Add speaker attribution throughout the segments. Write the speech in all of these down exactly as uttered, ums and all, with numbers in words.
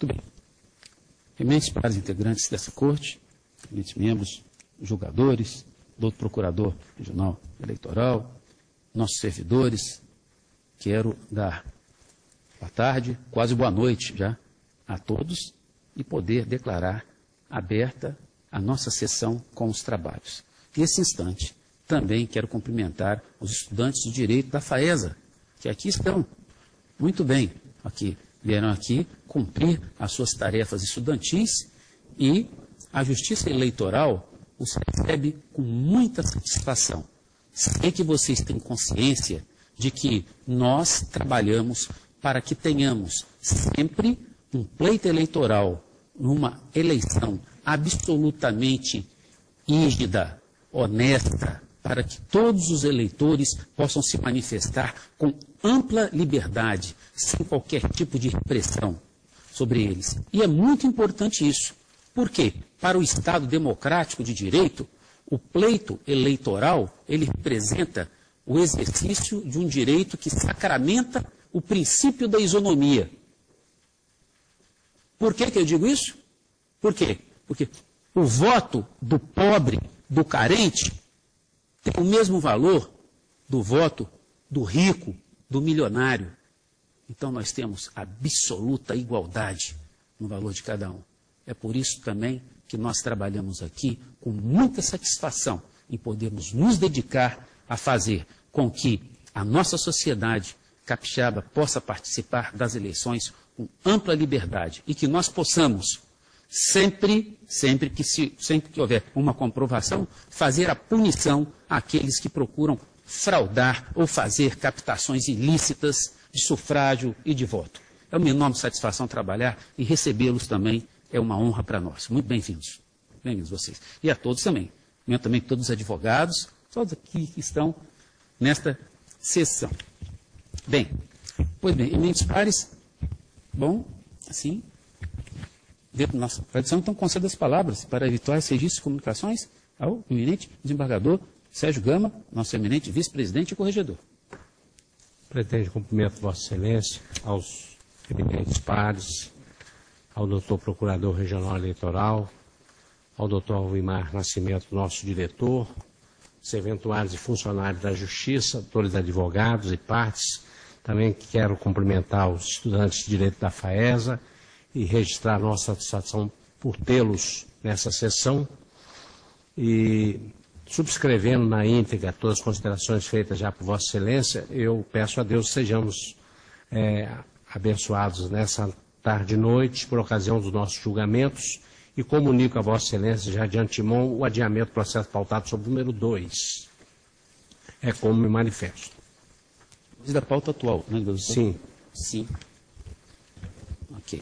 Speaker 1: Muito bem. Eminentes pares integrantes dessa corte, eminentes membros, julgadores, doutor procurador regional eleitoral, nossos servidores, quero dar boa tarde, quase boa noite já a todos e poder declarar aberta a nossa sessão com os trabalhos. Nesse instante, também quero cumprimentar os estudantes do direito da FAESA, que aqui estão. Muito bem, aqui, vieram aqui cumprir as suas tarefas estudantis e a Justiça Eleitoral os recebe com muita satisfação. Sei que vocês têm consciência de que nós trabalhamos para que tenhamos sempre um pleito eleitoral, numa eleição absolutamente rígida, honesta, para que todos os eleitores possam se manifestar com ampla liberdade, sem qualquer tipo de repressão sobre eles. E é muito importante isso. Por quê? Para o Estado democrático de direito, o pleito eleitoral, ele representa o exercício de um direito que sacramenta o princípio da isonomia. Por que que eu digo isso? Por quê? Porque o voto do pobre, do carente, tem o mesmo valor do voto do rico, do milionário. Então nós temos absoluta igualdade no valor de cada um. É por isso também que nós trabalhamos aqui com muita satisfação em podermos nos dedicar a fazer com que a nossa sociedade capixaba possa participar das eleições com ampla liberdade e que nós possamos sempre, sempre que, se, sempre que houver uma comprovação, fazer a punição àqueles que procuram fraudar ou fazer captações ilícitas de sufrágio e de voto. É uma enorme satisfação trabalhar e recebê-los também é uma honra para nós. Muito bem-vindos. Bem-vindos vocês. E a todos também. Eu também todos os advogados, todos aqui que estão nesta sessão. Bem, pois bem, eminentes pares, bom, assim, dentro da nossa tradição, então concedo as palavras para eventuais registros de comunicações ao eminente desembargador Sérgio Gama, nosso eminente vice-presidente e corregedor.
Speaker 2: Presidente, cumprimento Vossa Excelência, aos eminentes pares, ao doutor Procurador Regional Eleitoral, ao doutor Alvimar Nascimento, nosso diretor, os eventuais e funcionários da Justiça, autores advogados e partes. Também quero cumprimentar os estudantes de Direito da FAESA e registrar nossa satisfação por tê-los nessa sessão. E, subscrevendo na íntegra todas as considerações feitas já por Vossa Excelência, eu peço a Deus que sejamos é, abençoados nessa tarde e noite, por ocasião dos nossos julgamentos, e comunico a Vossa Excelência já de antemão o adiamento do processo pautado sobre o número dois. É como me manifesto.
Speaker 1: Da pauta atual, né, doutor?
Speaker 2: Sim.
Speaker 1: Sim. Ok.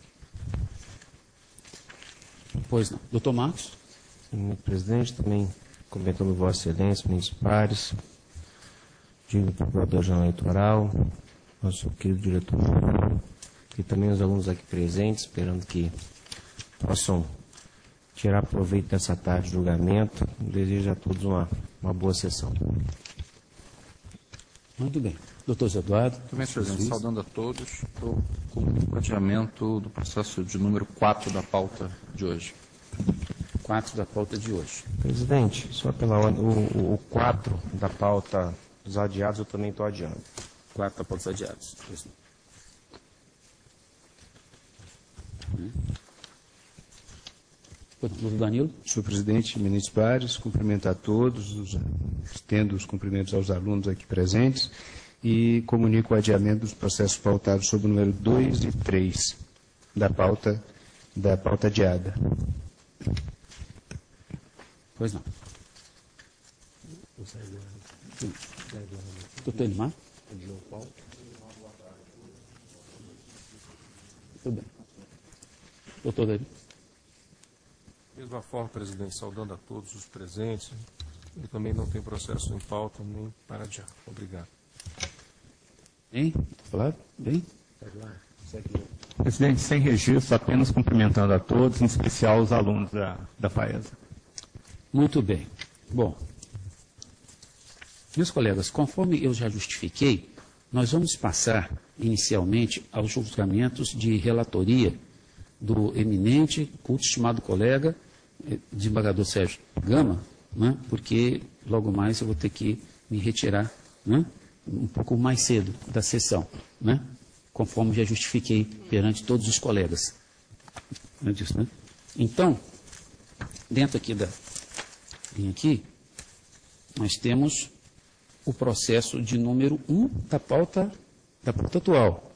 Speaker 1: Pois não. Doutor Marcos?
Speaker 3: Senhor presidente, também cumprimentando Vossa Excelência, ministros pares, digo procurador geral eleitoral, nosso querido diretor e também os alunos aqui presentes, esperando que possam tirar proveito dessa tarde de julgamento. Desejo a todos uma, uma boa sessão.
Speaker 1: Muito bem. Doutor Zé Eduardo.
Speaker 4: Também, presidente, saudando a todos, estou com o adiamento do processo de número quatro da pauta de hoje.
Speaker 1: quatro da pauta de hoje.
Speaker 3: Presidente, só pela ordem, o, o quatro da pauta dos adiados eu também estou adiando.
Speaker 1: quatro da pauta dos adiados. Hum. Doutor Danilo.
Speaker 5: Senhor presidente, ministros pares, cumprimentar a todos, os, estendo os cumprimentos aos alunos aqui presentes e comunico o adiamento dos processos pautados sob o número dois e três da pauta, da pauta adiada.
Speaker 1: Pois não. Doutor Elimar? Tudo bem. Doutor David?
Speaker 6: Mesma forma, presidente, saudando a todos os presentes. Eu também não tenho processo em pauta, nem para adiar. Obrigado.
Speaker 1: Bem, Flávio? Bem?
Speaker 7: Presidente, sem registro, apenas cumprimentando a todos, em especial os alunos da, da FAESA.
Speaker 1: Muito bem. Bom, meus colegas, conforme eu já justifiquei, nós vamos passar inicialmente aos julgamentos de relatoria do eminente, culto estimado colega, desembargador Sérgio Gama, né, porque logo mais eu vou ter que me retirar, né, um pouco mais cedo da sessão, né, conforme já justifiquei perante todos os colegas. Não é disso, né? Então, dentro aqui da linha aqui, nós temos o processo de número um da pauta, da pauta atual.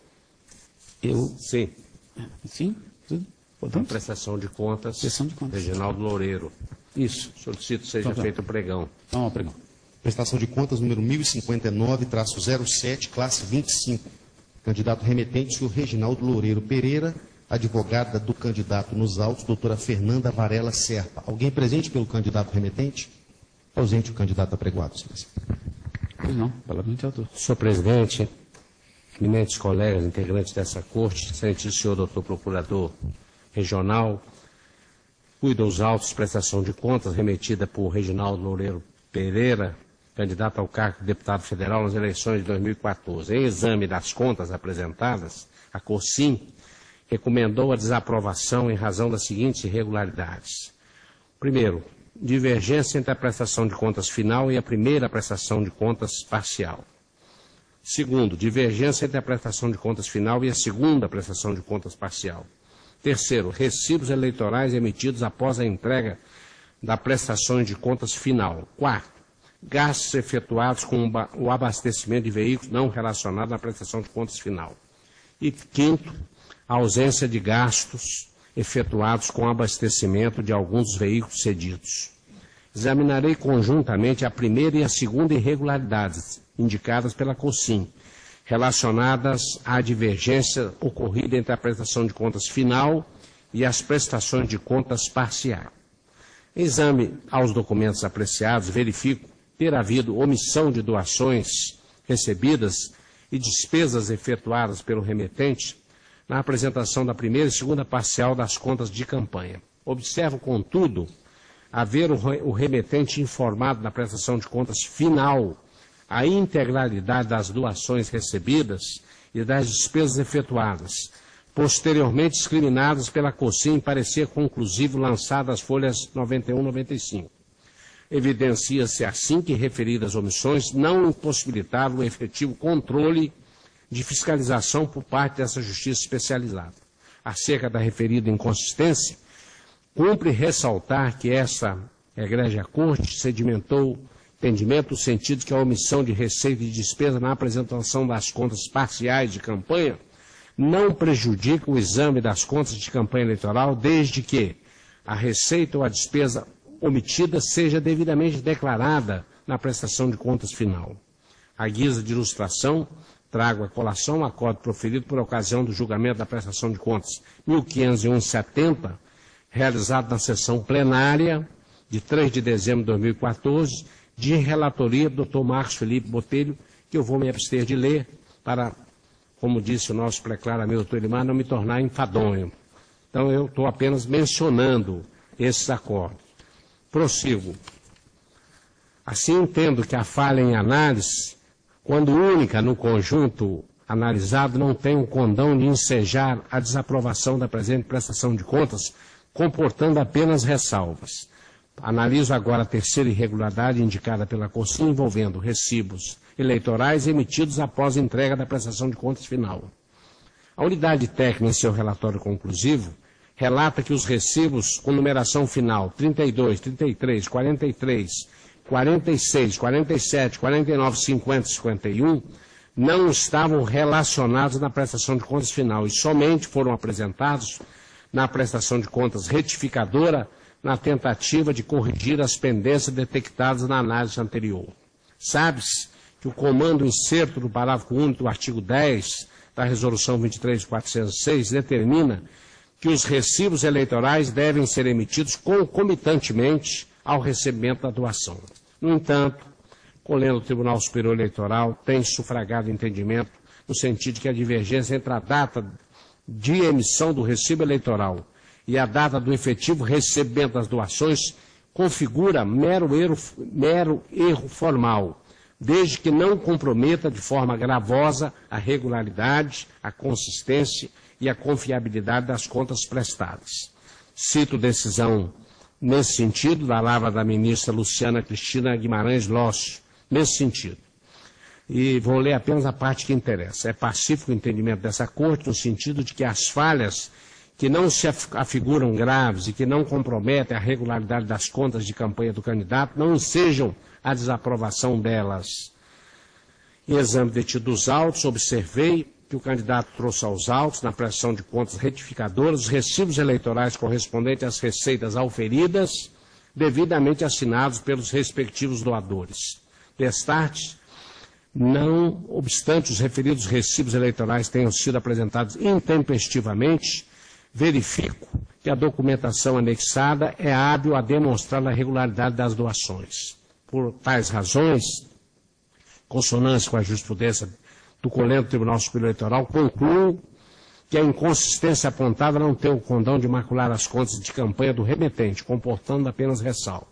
Speaker 1: Eu,
Speaker 2: Sim.
Speaker 1: sim, tudo?
Speaker 2: A
Speaker 1: Podemos?
Speaker 2: prestação de contas,
Speaker 1: Prestação de contas.
Speaker 2: Reginaldo Loureiro.
Speaker 1: Isso.
Speaker 2: Solicito seja
Speaker 1: Então, tá.
Speaker 2: feito o pregão.
Speaker 1: Então, ó, pregão.
Speaker 8: Prestação de contas número mil e cinquenta e nove, traço zero sete, classe vinte e cinco. Candidato remetente, senhor Reginaldo Loureiro Pereira, advogada do candidato nos autos, doutora Fernanda Varela Serpa. Alguém presente pelo candidato remetente? Ausente o candidato apregoado, senhor.
Speaker 1: Pois não, palavra de autor.
Speaker 2: Senhor presidente, eminentes colegas, integrantes dessa corte, excelentíssimo senhor doutor procurador regional, cuida os autos de prestação de contas remetida por Reginaldo Loureiro Pereira, candidato ao cargo de deputado federal nas eleições de dois mil e quatorze. Em exame das contas apresentadas, a COSIM recomendou a desaprovação em razão das seguintes irregularidades. Primeiro, divergência entre a prestação de contas final e a primeira prestação de contas parcial. Segundo, divergência entre a prestação de contas final e a segunda prestação de contas parcial. Terceiro, recibos eleitorais emitidos após a entrega da prestação de contas final. Quarto, gastos efetuados com o abastecimento de veículos não relacionados à prestação de contas final. E quinto, a ausência de gastos efetuados com o abastecimento de alguns dos veículos cedidos. Examinarei conjuntamente a primeira e a segunda irregularidades indicadas pela COSIM, relacionadas à divergência ocorrida entre a prestação de contas final e as prestações de contas parciais. Exame aos documentos apreciados, verifico ter havido omissão de doações recebidas e despesas efetuadas pelo remetente na apresentação da primeira e segunda parcial das contas de campanha. Observo, contudo, haver o remetente informado na prestação de contas final a integralidade das doações recebidas e das despesas efetuadas, posteriormente discriminadas pela COSIM em parecer conclusivo lançado às folhas noventa e um e noventa e cinco. Evidencia-se assim que referidas omissões não impossibilitaram o efetivo controle de fiscalização por parte dessa justiça especializada. Acerca da referida inconsistência, cumpre ressaltar que essa egrégia corte sedimentou entendimento no sentido que a omissão de receita e despesa na apresentação das contas parciais de campanha não prejudica o exame das contas de campanha eleitoral, desde que a receita ou a despesa omitida seja devidamente declarada na prestação de contas final. À guisa de ilustração, trago a colação um acordo proferido por ocasião do julgamento da prestação de contas mil quinhentos e um barra setenta, realizado na sessão plenária de três de dezembro de dois mil e quatorze, de relatoria do doutor Marcos Felipe Botelho, que eu vou me abster de ler para, como disse o nosso preclaro amigo doutor Elimar, não me tornar enfadonho. Então, eu estou apenas mencionando esses acordos. Prossigo. Assim, entendo que a falha em análise, quando única no conjunto analisado, não tem o condão de ensejar a desaprovação da presente prestação de contas, comportando apenas ressalvas. Analiso agora a terceira irregularidade indicada pela COSIM envolvendo recibos eleitorais emitidos após a entrega da prestação de contas final. A unidade técnica, em seu relatório conclusivo, relata que os recibos com numeração final trinta e dois, trinta e três, quarenta e três, quarenta e seis, quarenta e sete, quarenta e nove, cinquenta e cinquenta e um não estavam relacionados na prestação de contas final e somente foram apresentados na prestação de contas retificadora na tentativa de corrigir as pendências detectadas na análise anterior. Sabe-se que o comando inserto do parágrafo único do artigo dez da Resolução vinte e três mil quatrocentos e seis determina que os recibos eleitorais devem ser emitidos concomitantemente ao recebimento da doação. No entanto, colhendo o Tribunal Superior Eleitoral tem sufragado entendimento no sentido de que a divergência entre a data de emissão do recibo eleitoral e a data do efetivo recebimento das doações configura mero erro, mero erro formal, desde que não comprometa de forma gravosa a regularidade, a consistência e a confiabilidade das contas prestadas. Cito decisão nesse sentido da lavra da ministra Luciana Cristina Guimarães Lócio, nesse sentido. E vou ler apenas a parte que interessa. É pacífico o entendimento dessa Corte no sentido de que as falhas que não se afiguram graves e que não comprometem a regularidade das contas de campanha do candidato não sejam a desaprovação delas. Em exame detido dos autos, observei que o candidato trouxe aos autos, na prestação de contas retificadoras, os recibos eleitorais correspondentes às receitas auferidas, devidamente assinados pelos respectivos doadores. Destarte, não obstante os referidos recibos eleitorais tenham sido apresentados intempestivamente, verifico que a documentação anexada é hábil a demonstrar a regularidade das doações. Por tais razões, consonância com a jurisprudência do Colégio do Tribunal Superior Eleitoral, concluo que a inconsistência apontada não tem o condão de macular as contas de campanha do remetente, comportando apenas ressalva.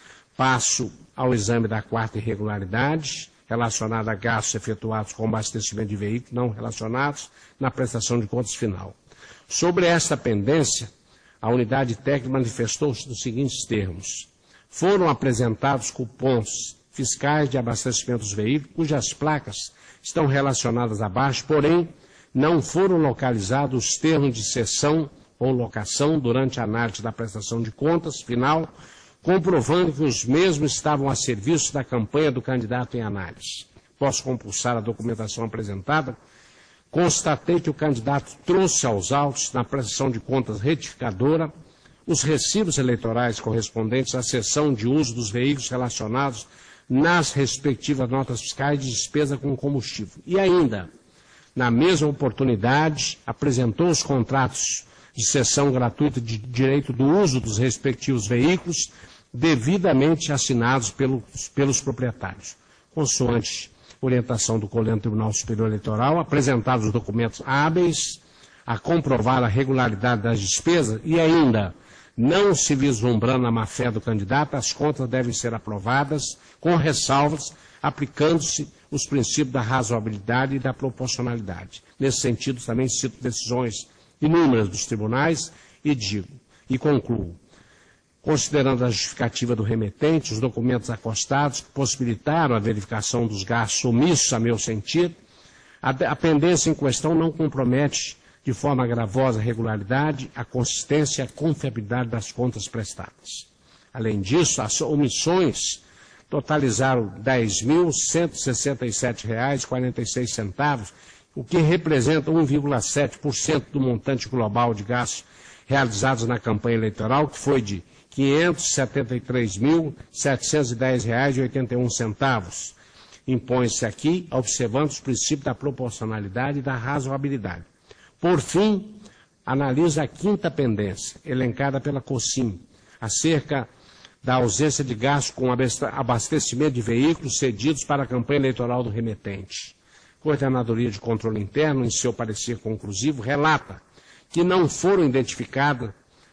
Speaker 2: Passo ao exame da quarta irregularidade, relacionada a gastos efetuados com abastecimento de veículos não relacionados na prestação de contas final. Sobre esta pendência, a unidade técnica manifestou-se nos seguintes termos. Foram apresentados cupons fiscais de abastecimento dos veículos, cujas placas estão relacionadas abaixo, porém, não foram localizados os termos de cessão ou locação durante a análise da prestação de contas final, comprovando que os mesmos estavam a serviço da campanha do candidato em análise. Posso compulsar a documentação apresentada? Constatei que o candidato trouxe aos autos, na prestação de contas retificadora, os recibos eleitorais correspondentes à cessão de uso dos veículos relacionados nas respectivas notas fiscais de despesa com combustível. E ainda, na mesma oportunidade, apresentou os contratos de cessão gratuita de direito do uso dos respectivos veículos, devidamente assinados pelos, pelos proprietários. Consoante orientação do Colégio do Tribunal Superior Eleitoral, apresentados os documentos hábeis a comprovar a regularidade das despesas e ainda, não se vislumbrando a má-fé do candidato, as contas devem ser aprovadas com ressalvas, aplicando-se os princípios da razoabilidade e da proporcionalidade. Nesse sentido, também cito decisões inúmeras dos tribunais e digo, e concluo, considerando a justificativa do remetente, os documentos acostados que possibilitaram a verificação dos gastos omissos, a meu sentir, a, a pendência em questão não compromete de forma gravosa a regularidade, a consistência e a confiabilidade das contas prestadas. Além disso, as omissões totalizaram dez mil cento e sessenta e sete reais e quarenta e seis centavos, o que representa um vírgula sete por cento do montante global de gastos realizados na campanha eleitoral, que foi de quinhentos e setenta e três mil setecentos e dez reais e oitenta e um centavos. Impõe-se aqui, observando os princípios da proporcionalidade e da razoabilidade. Por fim, analisa a quinta pendência, elencada pela COSIM, acerca da ausência de gasto com abastecimento de veículos cedidos para a campanha eleitoral do remetente. A Coordenadoria de Controle Interno, em seu parecer conclusivo, relata que não foram identificadas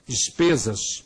Speaker 2: despesas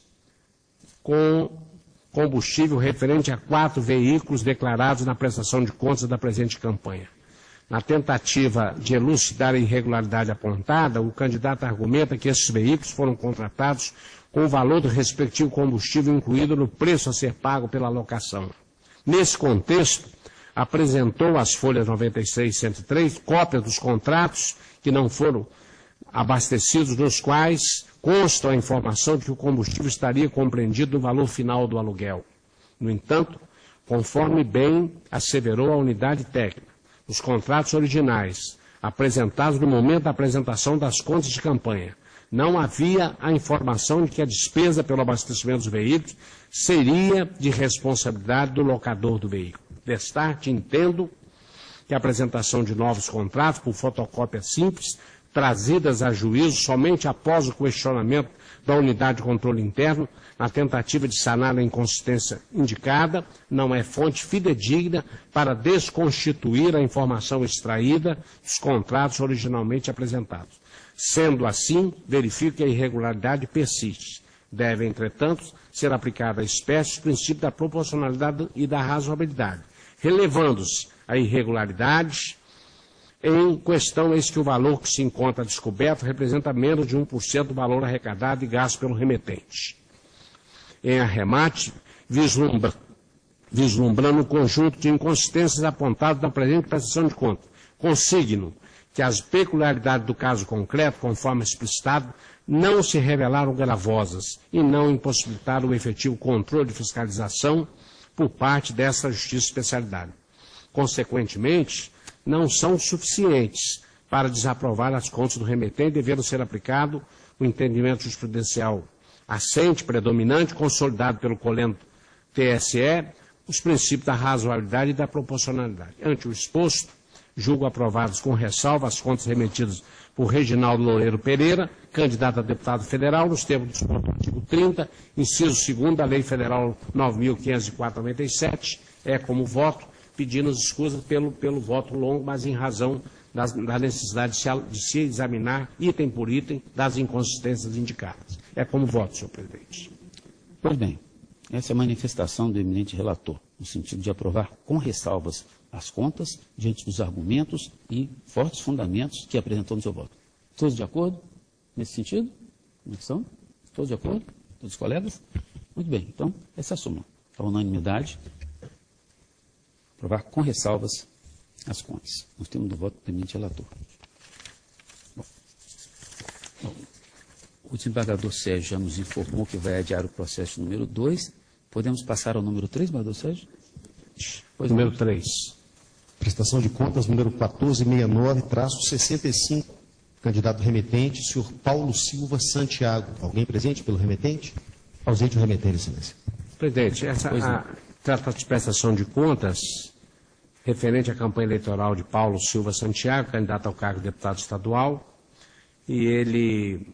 Speaker 2: com combustível referente a quatro veículos declarados na prestação de contas da presente campanha. Na tentativa de elucidar a irregularidade apontada, o candidato argumenta que esses veículos foram contratados com o valor do respectivo combustível incluído no preço a ser pago pela locação. Nesse contexto, apresentou às folhas noventa e seis e cento e três cópias dos contratos que não foram abastecidos, nos quais consta a informação de que o combustível estaria compreendido no valor final do aluguel. No entanto, conforme bem asseverou a unidade técnica, os contratos originais, apresentados no momento da apresentação das contas de campanha, não havia a informação de que a despesa pelo abastecimento dos veículos seria de responsabilidade do locador do veículo. Destarte, entendo que a apresentação de novos contratos por fotocópia simples, trazidas a juízo somente após o questionamento da unidade de controle interno, na tentativa de sanar a inconsistência indicada, não é fonte fidedigna para desconstituir a informação extraída dos contratos originalmente apresentados. Sendo assim, verifico que a irregularidade persiste. Deve, entretanto, ser aplicada à espécie o princípio da proporcionalidade e da razoabilidade, relevando-se a irregularidade em questão, eis que o valor que se encontra descoberto representa menos de um por cento do valor arrecadado e gasto pelo remetente. Em arremate, vislumbra, vislumbrando um conjunto de inconsistências apontadas na presente prestação de conta, consigno que as peculiaridades do caso concreto, conforme explicitado, não se revelaram gravosas e não impossibilitaram o efetivo controle de fiscalização por parte dessa Justiça de Especialidade. Consequentemente, não são suficientes para desaprovar as contas do remetente, devendo ser aplicado o entendimento jurisprudencial assente, predominante, consolidado pelo colento T S E, os princípios da razoabilidade e da proporcionalidade. Ante o exposto, julgo aprovados com ressalva as contas remetidas por Reginaldo Loureiro Pereira, candidato a deputado federal, nos termos do artigo trinta, inciso segundo da Lei Federal nove mil quinhentos e quatro barra noventa e sete, é como voto, pedindo escusas pelo, pelo voto longo, mas em razão das, da necessidade de se, de se examinar, item por item, das inconsistências indicadas. É como voto, senhor presidente.
Speaker 1: Pois bem, essa é a manifestação do eminente relator, no sentido de aprovar com ressalvas as contas, diante dos argumentos e fortes fundamentos que apresentou no seu voto. Todos de acordo nesse sentido? Como são? Todos de acordo? Todos os colegas? Muito bem, então, essa é a súmula. A unanimidade, aprovar com ressalvas as contas. Nós temos do voto do eminente relator. Bom, bom, o desembargador Sérgio já nos informou que vai adiar o processo número dois. Podemos passar ao número três, desembargador Sérgio?
Speaker 2: Pois número três.
Speaker 8: Prestação de contas número quatorze sessenta e nove, traço sessenta e cinco. Candidato remetente, senhor Paulo Silva Santiago. Alguém presente pelo remetente? Ausente o remetente, excelência.
Speaker 2: Presidente, essa a, trata de prestação de contas referente à campanha eleitoral de Paulo Silva Santiago, candidato ao cargo de deputado estadual, e ele,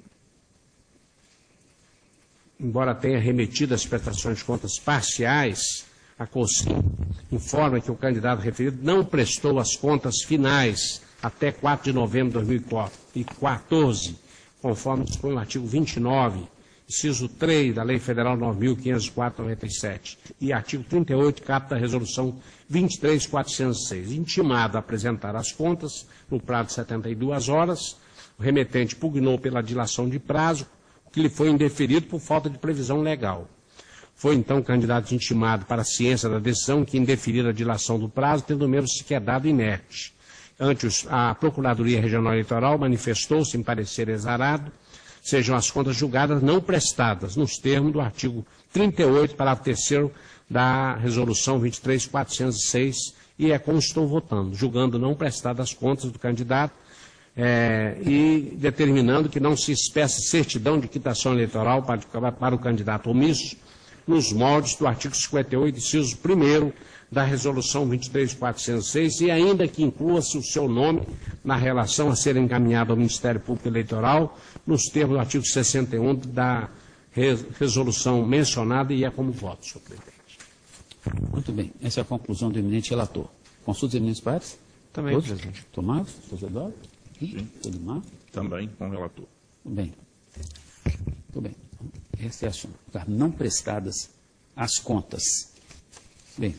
Speaker 2: embora tenha remetido as prestações de contas parciais, a COSIM informa que o candidato referido não prestou as contas finais até quatro de novembro de dois mil e quatorze, conforme dispõe o artigo vinte e nove, inciso três da Lei Federal nove mil quinhentos e quatro barra noventa e sete e artigo trinta e oito, caput da Resolução vinte e três mil quatrocentos e seis. Intimado a apresentar as contas no prazo de setenta e duas horas, o remetente pugnou pela dilação de prazo, o que lhe foi indeferido por falta de previsão legal. Foi, então, o candidato intimado para a ciência da decisão que indeferiu a dilação do prazo, tendo o mesmo sequer dado inerte. Ante os, a Procuradoria Regional Eleitoral manifestou-se em parecer exarado, sejam as contas julgadas não prestadas, nos termos do artigo trinta e oito, parágrafo terceiro da Resolução vinte e três mil quatrocentos e seis, e é como estou votando, julgando não prestadas as contas do candidato, é, e determinando que não se expresse certidão de quitação eleitoral para, para o candidato omisso, nos moldes do artigo cinquenta e oito, inciso primeiro da Resolução vinte e três mil quatrocentos e seis, e ainda que inclua-se o seu nome na relação a ser encaminhada ao Ministério Público Eleitoral, nos termos do artigo sessenta e um da resolução mencionada, e é como voto, senhor presidente.
Speaker 1: Muito bem, essa é a conclusão do eminente relator. Consulta dos eminentes pares?
Speaker 3: Também,
Speaker 1: Todos?
Speaker 3: presidente.
Speaker 1: Tomás, doutor Eduardo?
Speaker 4: Sim.
Speaker 1: Edmar?
Speaker 4: Também com o relator.
Speaker 1: Muito bem. Muito bem. Essa é a súmula. Não prestadas as contas. Bem,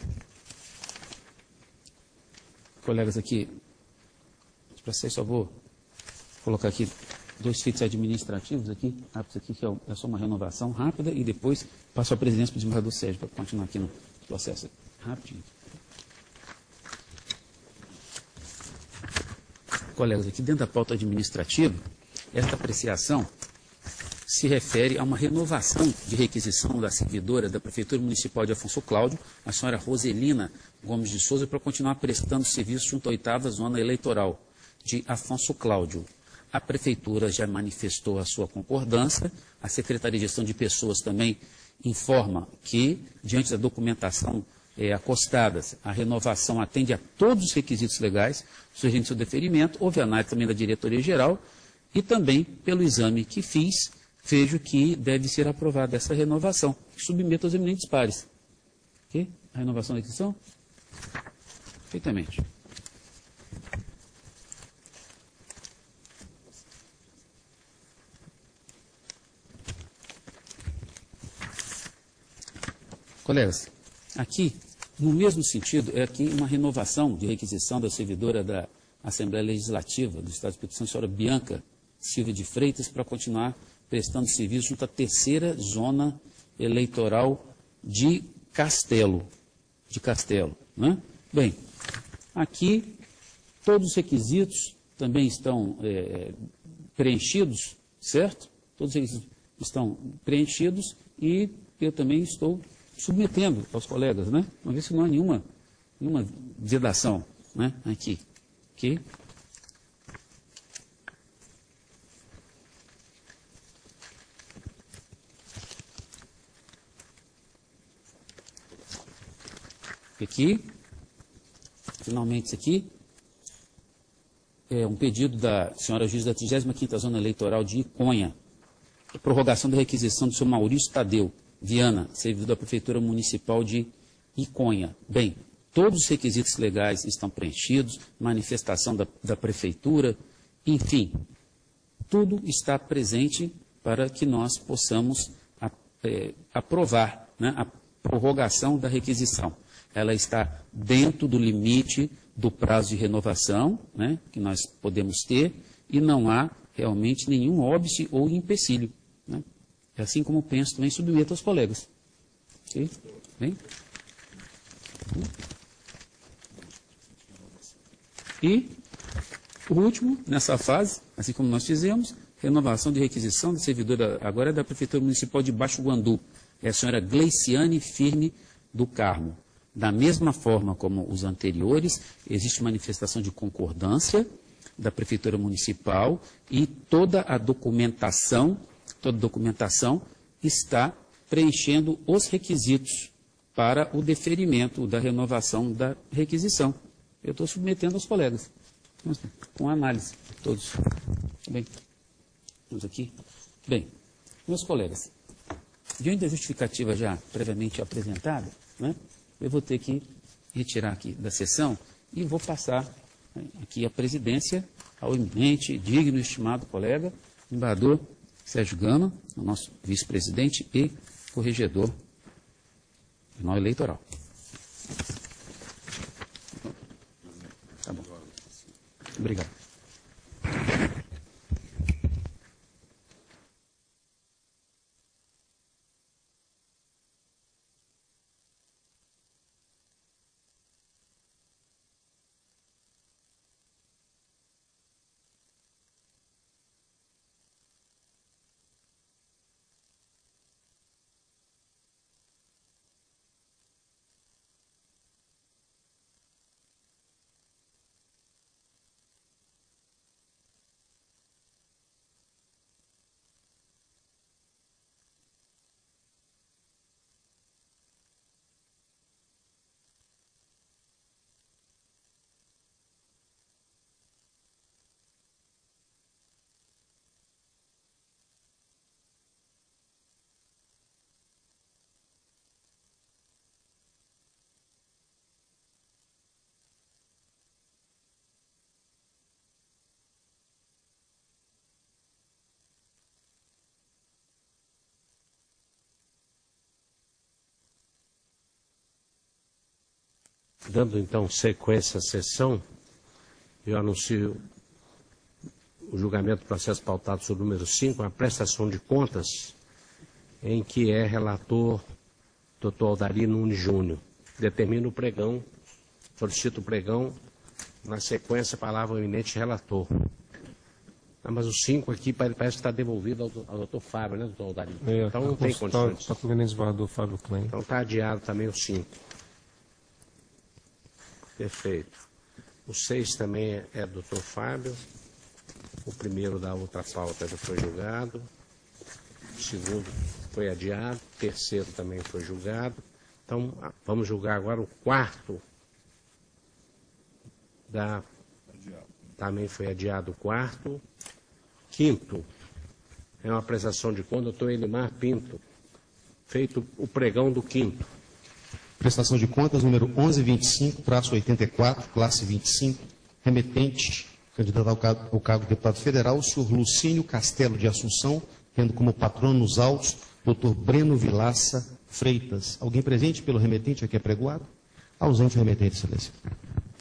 Speaker 1: colegas aqui, para vocês só vou colocar aqui dois feitos administrativos aqui, rápidos aqui, que é só uma renovação rápida, e depois passo a presidência para o desembargador Sérgio, para continuar aqui no processo. Rapidinho. Colegas, aqui dentro da pauta administrativa, esta apreciação se refere a uma renovação de requisição da servidora da Prefeitura Municipal de Afonso Cláudio, a senhora Roselina Gomes de Souza, para continuar prestando serviço junto à oitava zona eleitoral de Afonso Cláudio. A Prefeitura já manifestou a sua concordância, a Secretaria de Gestão de Pessoas também informa que, diante da documentação é, acostadas, a renovação atende a todos os requisitos legais, surgindo seu deferimento, houve análise também da Diretoria Geral, e também, pelo exame que fiz, vejo que deve ser aprovada essa renovação, que submeto aos eminentes pares. Ok? A renovação da requisição? Perfeitamente. Colegas, aqui, no mesmo sentido, é aqui uma renovação de requisição da servidora da Assembleia Legislativa do Estado do Espírito Santo, a senhora Bianca Silva de Freitas, para continuar prestando serviço junto à terceira zona eleitoral de Castelo. De Castelo, né? Bem, aqui todos os requisitos também estão é, preenchidos, certo? Todos eles estão preenchidos e eu também estou submetendo aos colegas, né? Vamos ver se não há nenhuma, nenhuma vedação, né? Aqui, ok? Aqui, finalmente isso aqui, é um pedido da senhora juiz da trigésima quinta Zona Eleitoral de Iconha, a prorrogação da requisição do senhor Maurício Tadeu Viana, servidor da Prefeitura Municipal de Iconha. Bem, todos os requisitos legais estão preenchidos, manifestação da, da Prefeitura, enfim, tudo está presente para que nós possamos a, é, aprovar, né, a prorrogação da requisição. Ela está dentro do limite do prazo de renovação, né, que nós podemos ter, e não há realmente nenhum óbice ou empecilho. Né? É assim como penso, também submeto aos colegas. Okay? Bem? E, por último, nessa fase, assim como nós fizemos, renovação de requisição da servidora, agora é da Prefeitura Municipal de Baixo Guandu, é a senhora Gleiciane Firme do Carmo. Da mesma forma como os anteriores, existe manifestação de concordância da Prefeitura Municipal e toda a documentação, toda a documentação está preenchendo os requisitos para o deferimento da renovação da requisição. Eu estou submetendo aos colegas, com análise, todos. Bem, vamos aqui. Bem, meus colegas, diante da justificativa já previamente apresentada, né, eu vou ter que retirar aqui da sessão e vou passar, né, aqui a presidência ao eminente, digno e estimado colega, embaixador Sérgio Gama, o nosso vice-presidente e corregedor tribunal eleitoral. Tá bom. Obrigado.
Speaker 2: Dando então sequência à sessão, eu anuncio o julgamento do processo pautado sobre o número cinco, a prestação de contas, em que é relator doutor Aldari Nunes Júnior. Determina o pregão, solicita o pregão, na sequência, a palavra ao eminente relator. Ah, mas o cinco aqui parece que está devolvido ao, ao doutor Fábio, né, doutor Aldari?
Speaker 6: É,
Speaker 2: então não tem condições.
Speaker 6: Está com o eminente desembargador Fábio Klein.
Speaker 2: Então está adiado também o cinco. Perfeito. O seis também é, é do doutor Fábio. O primeiro da outra pauta já foi julgado. O segundo foi adiado. O terceiro também foi julgado. Então, vamos julgar agora o quarto. Da... Também foi adiado o quarto. Quinto, é uma prestação de conta do doutor Elimar Pinto. Feito o pregão do quinto.
Speaker 8: Prestação de contas, número onze vinte e cinco, traço oitenta e quatro, classe vinte e cinco, remetente, candidato ao cargo, ao cargo de deputado federal, o senhor Lucínio Castelo de Assunção, tendo como patrono nos autos, doutor Breno Vilaça Freitas. Alguém presente pelo remetente aqui apregoado? Ausente o remetente, excelência.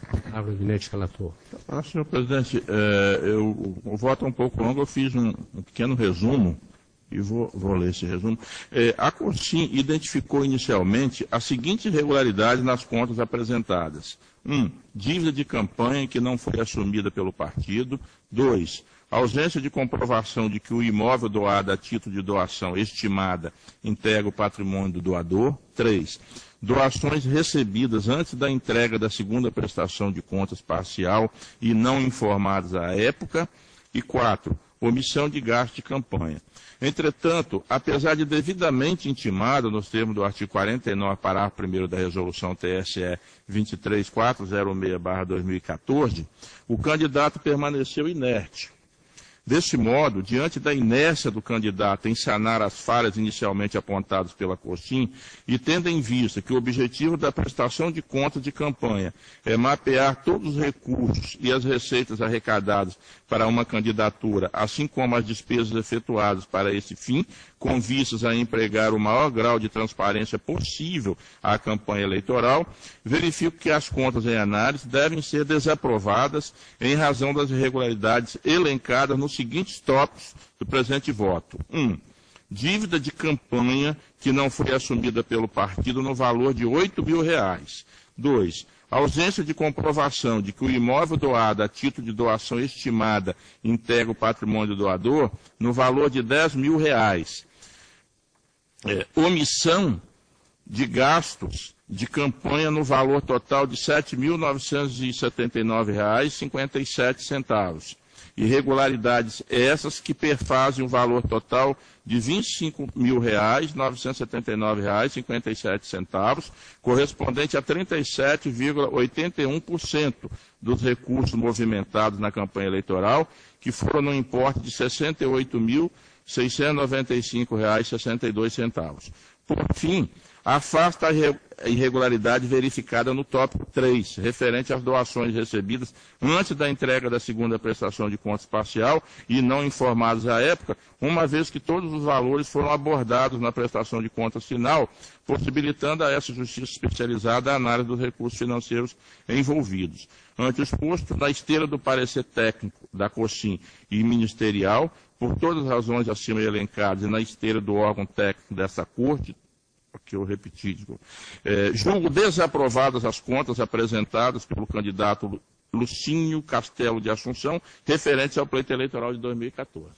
Speaker 2: Palavra, eminente relator.
Speaker 9: Ah, senhor presidente, é, eu, o voto é um pouco longo, eu fiz um, um pequeno resumo e vou, vou ler esse resumo. É, a Corsim identificou inicialmente a seguinte irregularidade nas contas apresentadas. Um, dívida de campanha que não foi assumida pelo partido. Dois, ausência de comprovação de que o imóvel doado a título de doação estimada integra o patrimônio do doador. Três, doações recebidas antes da entrega da segunda prestação de contas parcial e não informadas à época. E quatro, omissão de gasto de campanha. Entretanto, apesar de devidamente intimada nos termos do artigo quarenta e nove, parágrafo primeiro da resolução T S E vinte e três mil quatrocentos e seis barra dois mil e quatorze, o candidato permaneceu inerte. Desse modo, diante da inércia do candidato em sanar as falhas inicialmente apontadas pela Corsim e tendo em vista que o objetivo da prestação de contas de campanha é mapear todos os recursos e as receitas arrecadadas para uma candidatura, assim como as despesas efetuadas para esse fim, com vistas a empregar o maior grau de transparência possível à campanha eleitoral, verifico que as contas em análise devem ser desaprovadas em razão das irregularidades elencadas nos seguintes tópicos do presente voto. Um, dívida de campanha que não foi assumida pelo partido no valor de oito mil reais. Dois, ausência de comprovação de que o imóvel doado a título de doação estimada integra o patrimônio do doador no valor de dez mil reais. É, omissão de gastos de campanha no valor total de sete mil novecentos e setenta e nove reais e cinquenta e sete centavos. Irregularidades essas que perfazem o valor total de vinte e cinco mil reais, novecentos e setenta e nove reais e cinquenta e sete centavos, correspondente a trinta e sete vírgula oitenta e um por cento dos recursos movimentados na campanha eleitoral, que foram no importe de sessenta e oito mil seiscentos e noventa e cinco reais e sessenta e dois centavos. Por fim, afasta a irregularidade verificada no tópico três, referente às doações recebidas antes da entrega da segunda prestação de contas parcial e não informadas à época, uma vez que todos os valores foram abordados na prestação de contas final, possibilitando a essa justiça especializada a análise dos recursos financeiros envolvidos. Ante o exposto, na esteira do parecer técnico da Corsim e ministerial, por todas as razões acima elencadas e na esteira do órgão técnico dessa Corte, que eu repeti, é, julgo desaprovadas as contas apresentadas pelo candidato Lucínio Castelo de Assunção, referentes ao pleito eleitoral de dois mil e quatorze.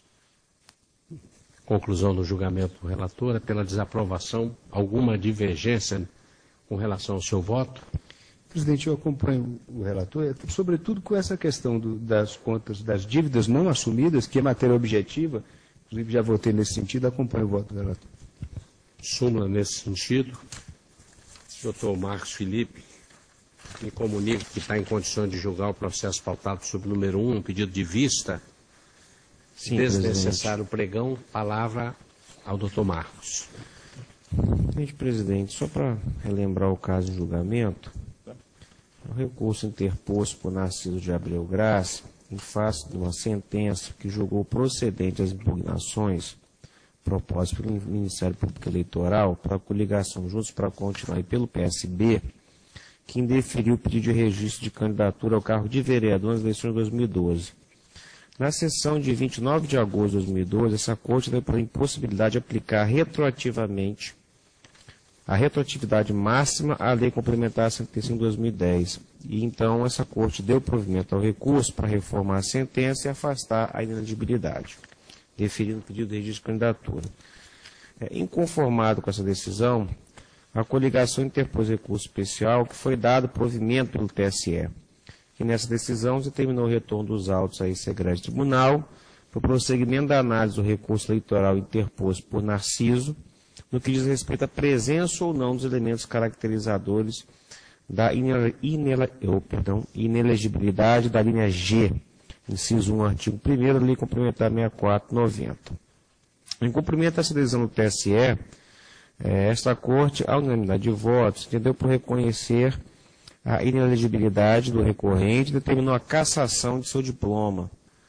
Speaker 2: Conclusão do julgamento do relator, é pela desaprovação, alguma divergência com relação ao seu voto?
Speaker 5: Presidente, eu acompanho o relator, sobretudo com essa questão do, das contas, das dívidas não assumidas, que é matéria objetiva, inclusive já votei nesse sentido, acompanho o voto do relator.
Speaker 2: Súmula nesse sentido. Doutor Marcos Felipe me comunica que está em condições de julgar o processo pautado sob o número um, um pedido de vista.
Speaker 3: Sim,
Speaker 2: desnecessário pregão. Palavra ao doutor Marcos.
Speaker 3: Presidente, presidente, só para relembrar o caso de julgamento, o recurso interposto por Narciso de Abreu Graça, em face de uma sentença que julgou procedente as impugnações propostas pelo Ministério Público Eleitoral para a coligação Juntos para Continuar e pelo P S B, que indeferiu o pedido de registro de candidatura ao cargo de vereador nas eleições de dois mil e doze. Na sessão de vinte e nove de agosto de dois mil e doze, essa Corte deu pela impossibilidade de aplicar retroativamente a retroatividade máxima à Lei Complementar setenta e cinco de dois mil e dez. E então essa Corte deu provimento ao recurso para reformar a sentença e afastar a inelegibilidade, deferindo o pedido de registro de candidatura. É, inconformado com essa decisão, a coligação interpôs recurso especial que foi dado provimento pelo T S E, que nessa decisão determinou o retorno dos autos a esse egrégio tribunal para o prosseguimento da análise do recurso eleitoral interposto por Narciso, no que diz respeito à presença ou não dos elementos caracterizadores da inele, inele, oh, perdão, inelegibilidade da linha G, inciso um, artigo primeiro, Lei Complementar sessenta e quatro noventa. Em cumprimento dessa decisão do T S E, eh, esta Corte, à unanimidade de votos, entendeu por reconhecer a inelegibilidade do recorrente e determinou a cassação de seu diploma.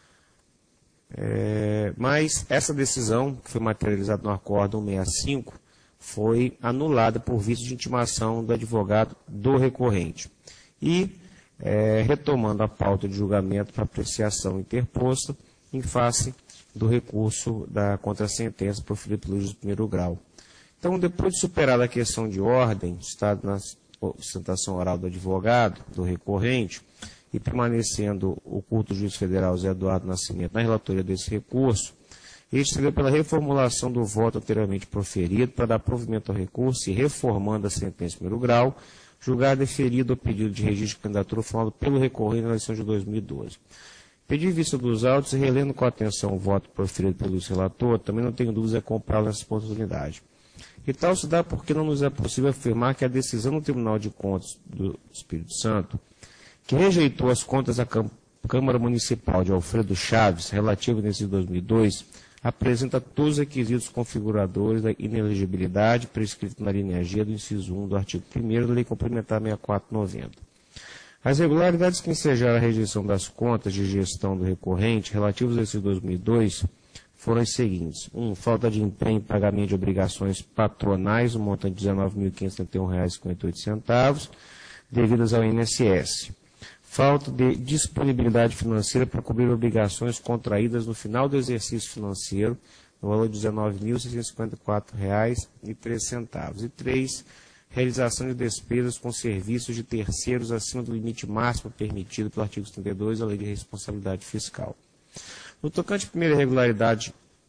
Speaker 3: É, mas essa decisão, que foi materializada no acórdão sessenta e cinco, foi anulada por vício de intimação do advogado do recorrente. E é, retomando a pauta de julgamento para apreciação interposta em face do recurso da, contra a sentença proferido pelo juiz de primeiro grau. Então, depois de superada a questão de ordem, estado na sustentação oral do advogado, do recorrente, e permanecendo o culto do juiz federal Zé Eduardo Nascimento na relatoria desse recurso, este seria pela reformulação do voto anteriormente proferido para dar provimento ao recurso e reformando a sentença em primeiro grau, julgar deferido o pedido de registro de candidatura formado pelo recorrente na eleição de dois mil e doze. Pedi vista dos autos e relendo com atenção o voto proferido pelo relator, também não tenho dúvidas a comprá-lo nessa oportunidade. E tal se dá porque não nos é possível afirmar que a decisão do Tribunal de Contas do Espírito Santo, que rejeitou as contas da Câmara Municipal de Alfredo Chaves, relativa ao exercício de dois mil e dois, apresenta todos os requisitos configuradores da inelegibilidade prescritos na linha G do inciso um do artigo primeiro da Lei Complementar sessenta e quatro noventa. As irregularidades que ensejaram a rejeição das contas de gestão do recorrente relativas ao exercício de dois mil e dois foram as seguintes. um. Falta de empenho em pagamento de obrigações patronais, no montante de dezenove mil quinhentos e setenta e um reais e cinquenta e oito centavos, devidas ao I N S S. Falta de disponibilidade financeira para cobrir obrigações contraídas no final do exercício financeiro, no valor de dezenove mil seiscentos e cinquenta e quatro reais e três centavos. E três. Realização de despesas com serviços de terceiros acima do limite máximo permitido pelo artigo setenta e dois da Lei de Responsabilidade Fiscal. No tocante à primeira irregularidade,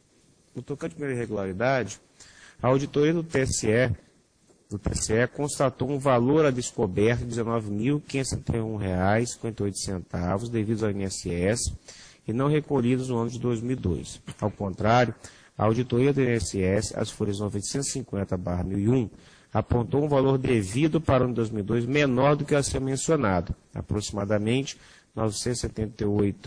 Speaker 3: no tocante à primeira irregularidade, a auditoria do T S E, do T S E constatou um valor a descoberto de dezenove mil quinhentos e setenta e um reais e cinquenta e oito centavos devidos ao I N S S e não recolhidos no ano de dois mil e dois. Ao contrário, a auditoria do I N S S, as folhas novecentos e cinquenta barra mil e um, apontou um valor devido para o ano de dois mil e dois menor do que a ser mencionado, aproximadamente novecentos e setenta e oito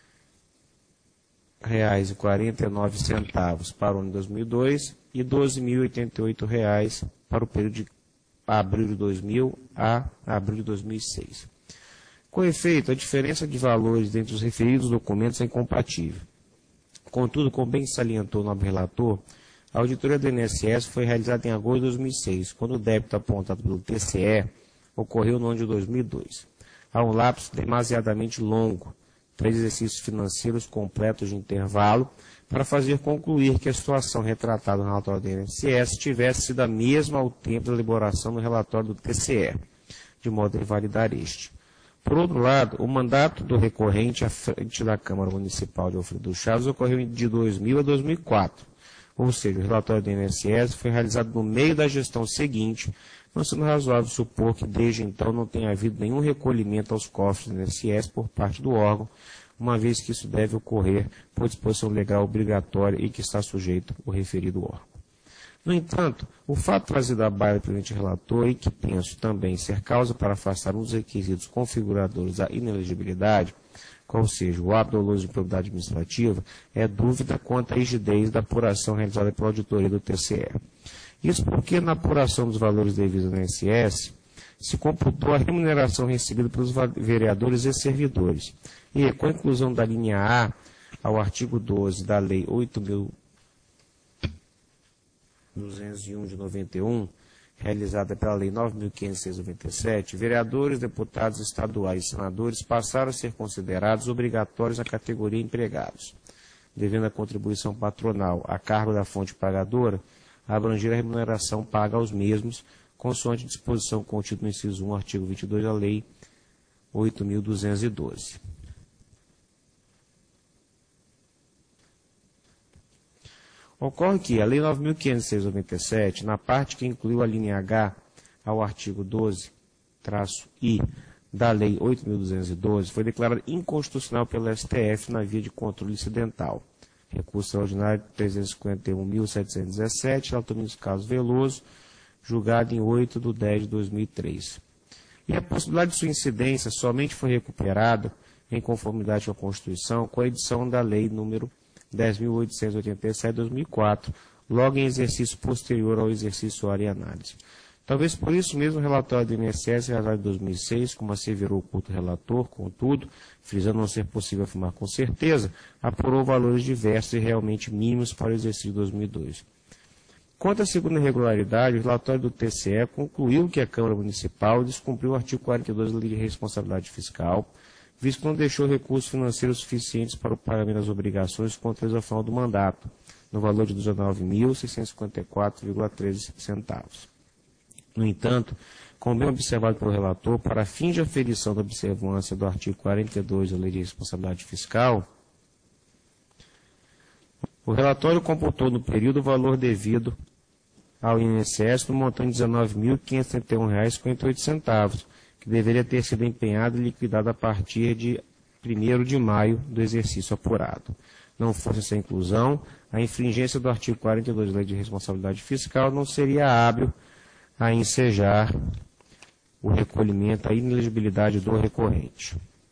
Speaker 3: reais e quarenta e nove centavos para o ano de dois mil e dois e doze mil e oitenta e oito reais para o período de abril de dois mil a abril de dois mil e seis. Com efeito, a diferença de valores entre os referidos documentos é incompatível. Contudo, como bem salientou o nobre relator, a auditoria do I N S S foi realizada em agosto de dois mil e seis, quando o débito apontado pelo T C E ocorreu no ano de dois mil e dois. Há um lapso demasiadamente longo, três exercícios financeiros completos de intervalo, para fazer concluir que a situação retratada no relatório do I N S S tivesse sido a mesma ao tempo da elaboração do relatório do T C E, de modo a invalidar este. Por outro lado, o mandato do recorrente à frente da Câmara Municipal de Alfredo Chaves ocorreu de dois mil a dois mil e quatro. Ou seja, o relatório do I N S S foi realizado no meio da gestão seguinte, não sendo razoável supor que desde então não tenha havido nenhum recolhimento aos cofres do I N S S por parte do órgão, uma vez que isso deve ocorrer por disposição legal obrigatória e que está sujeito ao referido órgão. No entanto, o fato trazido à baila pelo ente relator e que penso também ser causa para afastar um dos requisitos configuradores da inelegibilidade, qual seja o ato doloso de improbidade administrativa, é dúvida quanto à rigidez da apuração realizada pela auditoria do T C E. Isso porque na apuração dos valores devidos ao I N S S, se computou a remuneração recebida pelos vereadores e servidores. E, com a inclusão da linha A ao artigo doze da Lei oito mil duzentos e um de noventa e um, realizada pela Lei nove mil quinhentos e seis de noventa e sete, vereadores, deputados estaduais e senadores passaram a ser considerados obrigatórios na categoria empregados, devendo a contribuição patronal a cargo da fonte pagadora a abranger a remuneração paga aos mesmos, consoante disposição contida no inciso um, artigo vinte e dois da Lei oito mil duzentos e doze. Ocorre que a Lei nove mil quinhentos e seis de noventa e sete, na parte que incluiu a linha H ao artigo doze, traço I, da Lei oito mil duzentos e doze, foi declarada inconstitucional pelo S T F na via de controle incidental. Recurso extraordinário trezentos e cinquenta e um mil setecentos e dezessete, relator ministro Carlos Veloso, julgado em oito de dez de dois mil e três. E a possibilidade de sua incidência somente foi recuperada, em conformidade com a Constituição, com a edição da Lei número dez mil oitocentos e oitenta e sete de dois mil e quatro, logo em exercício posterior ao exercício hora e análise. Talvez por isso mesmo o relatório do I N S S, realizado em dois mil e seis, como asseverou o culto relator, contudo, frisando não ser possível afirmar com certeza, apurou valores diversos e realmente mínimos para o exercício de dois mil e dois. Quanto à segunda irregularidade, o relatório do T C E concluiu que a Câmara Municipal descumpriu o artigo quarenta e dois da Lei de Responsabilidade Fiscal, visto que não deixou recursos financeiros suficientes para o pagamento das obrigações contra ao final do mandato, no valor de dezenove mil seiscentos e cinquenta e quatro vírgula treze centavos. No entanto, como bem observado pelo relator, para fins de aferição da observância do artigo quarenta e dois da Lei de Responsabilidade Fiscal, o relatório computou no período o valor devido ao I N S S no montante de dezenove mil quinhentos e trinta e um reais e cinquenta e oito centavos, que deveria ter sido empenhado e liquidado a partir de primeiro de maio do exercício apurado. Não fosse essa inclusão, a infringência do artigo quarenta e dois da Lei de Responsabilidade Fiscal não seria hábil a ensejar o recolhimento, a inelegibilidade do recorrente.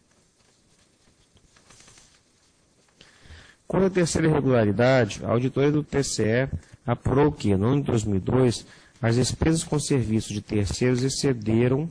Speaker 3: Quanto à terceira irregularidade, a auditoria do T C E apurou que, no ano de dois mil e dois, as despesas com serviços de terceiros excederam,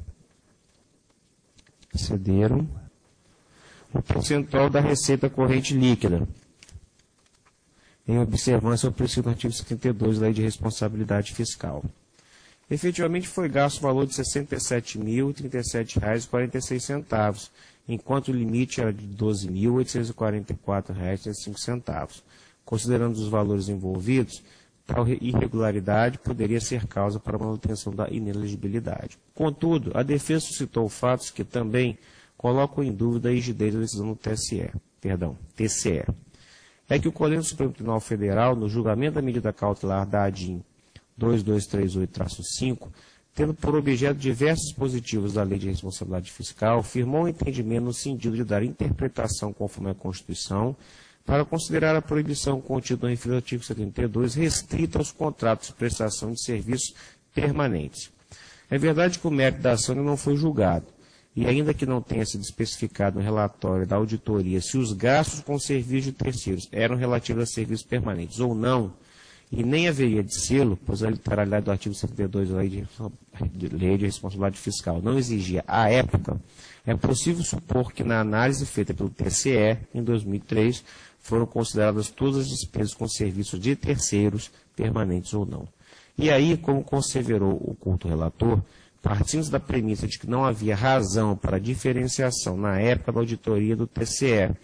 Speaker 3: excederam o percentual da receita corrente líquida, em observância ao princípio do artigo setenta e dois da Lei de Responsabilidade Fiscal. Efetivamente foi gasto o valor de sessenta e sete mil e trinta e sete reais e quarenta e seis centavos, enquanto o limite era de doze mil oitocentos e quarenta e quatro reais e trinta e cinco centavos. Considerando os valores envolvidos, tal irregularidade poderia ser causa para a manutenção da inelegibilidade. Contudo, a defesa suscitou fatos que também colocam em dúvida a rigidez da decisão do T S E, perdão, T C E. É que o Colégio do Supremo Tribunal Federal, no julgamento da medida cautelar da A D I M dois dois três oito traço cinco, tendo por objeto diversos dispositivos da Lei de Responsabilidade Fiscal, firmou um entendimento no sentido de dar interpretação conforme a Constituição para considerar a proibição contida no referido ao artigo setenta e dois restrita aos contratos de prestação de serviços permanentes. É verdade que o mérito da ação não foi julgado, e ainda que não tenha sido especificado no relatório da auditoria se os gastos com serviços de terceiros eram relativos a serviços permanentes ou não, e nem haveria de sê-lo, pois a literalidade do artigo setenta e dois da Lei de, Lei de Responsabilidade Fiscal não exigia, à época, é possível supor que na análise feita pelo T C E, em dois mil e três, foram consideradas todas as despesas com serviços de terceiros, permanentes ou não. E aí, como considerou o culto relator, partindo da premissa de que não havia razão para diferenciação na época da auditoria do T C E,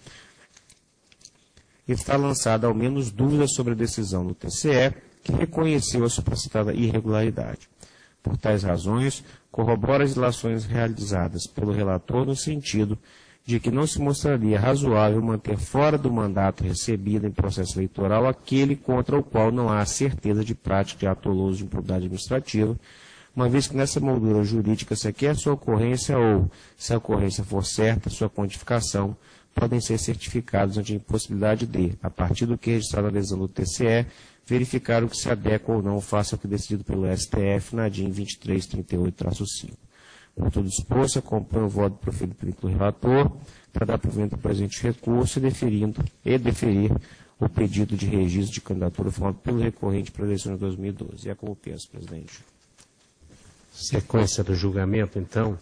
Speaker 3: está lançada ao menos dúvidas sobre a decisão do T C E, que reconheceu a supracitada irregularidade. Por tais razões, corrobora as ilações realizadas pelo relator no sentido de que não se mostraria razoável manter fora do mandato recebido em processo eleitoral aquele contra o qual não há certeza de prática de ato doloso de improbidade administrativa, uma vez que nessa moldura jurídica, sequer sua ocorrência ou, se a ocorrência for certa, sua quantificação, podem ser certificados ante a impossibilidade de, a partir do que registrar a adesão do T C E, verificar o que se adequa ou não face ao que decidido pelo S T F na D I M vinte e três trinta e oito traço cinco. Por tudo exposto, acompanho o voto proferido pelo relator para dar provimento ao presente recurso e, deferindo, e deferir o pedido de registro de candidatura formado pelo recorrente para a eleição de dois mil e doze. É como penso, presidente.
Speaker 2: Sequência do julgamento, então,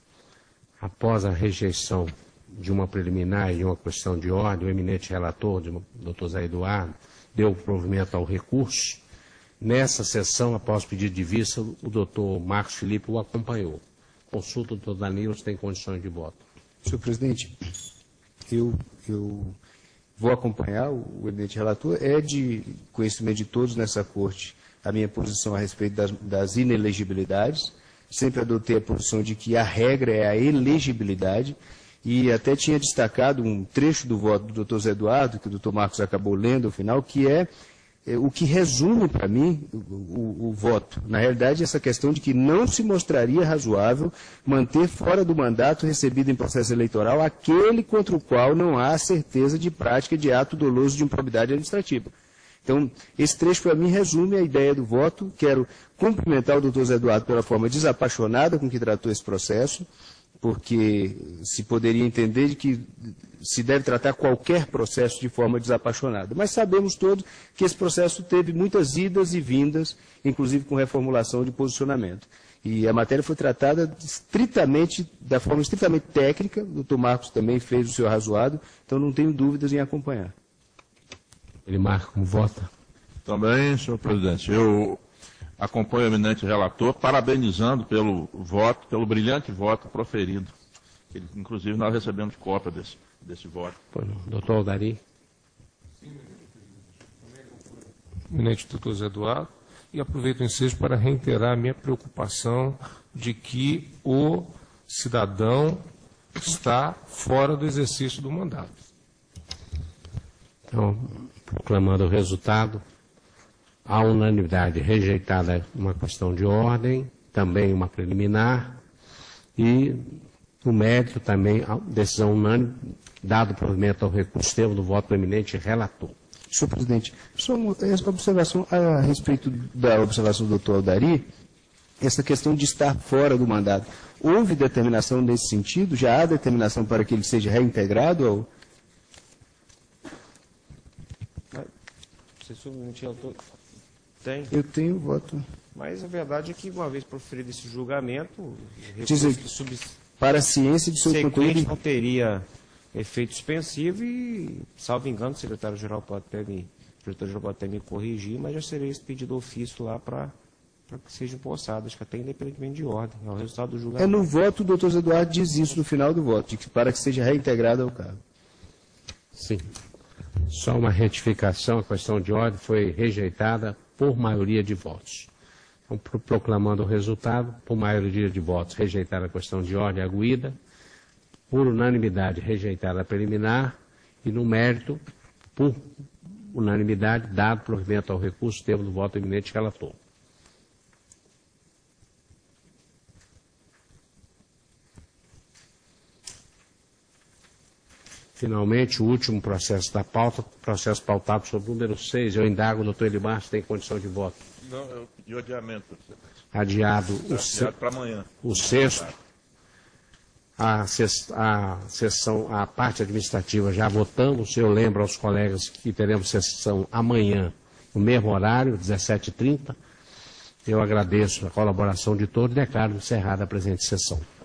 Speaker 2: após a rejeição de uma preliminar e uma questão de ordem, o eminente relator, o doutor Zé Eduardo, deu provimento ao recurso. Nessa sessão, após pedido de vista, o doutor Marcos Felipe o acompanhou. Consulta, doutor Danilo, se tem condições de voto.
Speaker 5: Senhor presidente, eu, eu vou acompanhar o, o eminente relator. É de conhecimento de todos nessa corte a minha posição a respeito das, das inelegibilidades. Sempre adotei a posição de que a regra é a elegibilidade. E até tinha destacado um trecho do voto do doutor Zé Eduardo, que o doutor Marcos acabou lendo ao final, que é, é o que resume para mim o, o, o voto. Na realidade, essa questão de que não se mostraria razoável manter fora do mandato recebido em processo eleitoral aquele contra o qual não há certeza de prática de ato doloso de improbidade administrativa. Então, esse trecho para mim resume a ideia do voto. Quero cumprimentar o doutor Zé Eduardo pela forma desapaixonada com que tratou esse processo, porque se poderia entender de que se deve tratar qualquer processo de forma desapaixonada. Mas sabemos todos que esse processo teve muitas idas e vindas, inclusive com reformulação de posicionamento. E a matéria foi tratada estritamente, da forma estritamente técnica. O doutor Marcos também fez o seu razoado, então não tenho dúvidas em acompanhar.
Speaker 2: Ele marca como vota.
Speaker 9: Também, senhor presidente, eu acompanho o eminente relator, parabenizando pelo voto, pelo brilhante voto proferido. Ele, inclusive, nós recebemos cópia desse, desse voto.
Speaker 2: Doutor Aldari.
Speaker 6: Eminente doutor Zé Eduardo, e aproveito o ensejo para reiterar a minha preocupação de que o cidadão está fora do exercício do mandato.
Speaker 2: Então, proclamando o resultado, a unanimidade rejeitada uma questão de ordem, também uma preliminar, e no mérito também a decisão unânime, dado provimento ao recurso termo do voto do eminente relator.
Speaker 5: Senhor presidente, só uma observação a respeito da observação do doutor Aldari, essa questão de estar fora do mandato. Houve determinação nesse sentido? Já há determinação para que ele seja reintegrado? Ou...
Speaker 3: Se submeter ao todo... Tem.
Speaker 5: Eu tenho voto.
Speaker 3: Mas a verdade é que, uma vez proferido esse julgamento, o
Speaker 5: Diz
Speaker 3: recurso sub...
Speaker 5: para a ciência de seu conteúdo...
Speaker 3: não teria efeito suspensivo e, salvo engano, o secretário-geral pode até me, o diretor-geral pode até me corrigir, mas já seria esse pedido ofício lá para que seja empossado, acho que até independentemente de ordem, é o resultado do julgamento.
Speaker 5: É no voto, o doutor Zé Eduardo diz isso no final do voto, de que para que seja reintegrado ao cargo.
Speaker 2: Sim. Só uma retificação, a questão de ordem foi rejeitada por maioria de votos. Então, proclamando o resultado, por maioria de votos, rejeitada a questão de ordem arguída, por unanimidade rejeitada a preliminar e, no mérito, por unanimidade, dado provimento ao recurso, termo do voto eminente relator. Finalmente, o último processo da pauta, processo pautado sobre o número seis. Eu indago, doutor Elimar, se tem condição de voto.
Speaker 9: Não, eu pedi adiamento.
Speaker 2: Adiado. O
Speaker 9: Adiado para amanhã.
Speaker 2: O sexto. A, a sessão, a parte administrativa já votamos. Eu lembro aos colegas que teremos sessão amanhã, no mesmo horário, dezessete e trinta. Eu agradeço a colaboração de todos e declaro encerrada a presente sessão.